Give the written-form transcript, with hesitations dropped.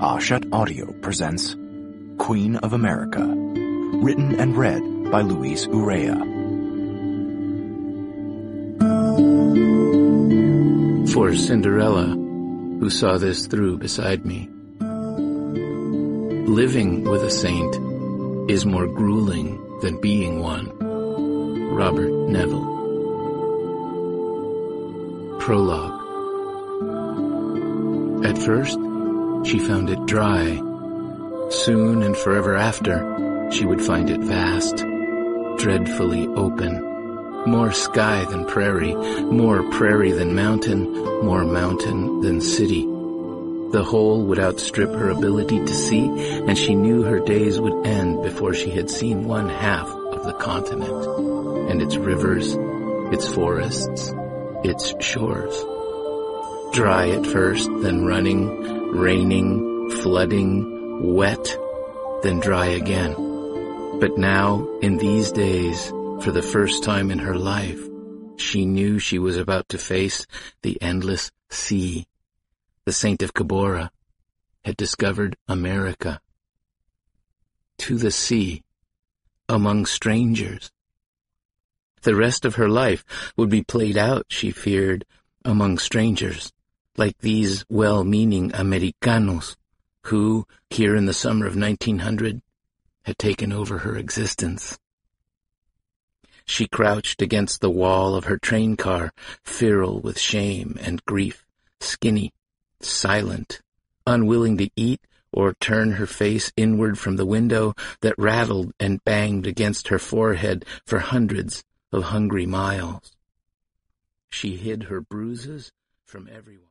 Hachette Audio presents Queen of America, written and read by Luis Urrea. For Cinderella, who saw this through beside me. Living with a saint is more grueling than being one. Robert Neville. Prologue. At first, she found it dry. Soon and forever after, she would find it vast, dreadfully open. More sky than prairie, more prairie than mountain, more mountain than city. The whole would outstrip her ability to see, and she knew her days would end before she had seen one half of the continent, and its rivers, its forests, its shores. Dry at first, then running, raining, flooding, wet, then dry again. But now, in these days, for the first time in her life, she knew she was about to face the endless sea. The Saint of Cabora had discovered America. To the sea, among strangers. The rest of her life would be played out, she feared, among strangers, like these well-meaning Americanos, who, here in the summer of 1900, had taken over her existence. She crouched against the wall of her train car, feral with shame and grief, skinny, silent, unwilling to eat or turn her face inward from the window that rattled and banged against her forehead for hundreds of hungry miles. She hid her bruises from everyone.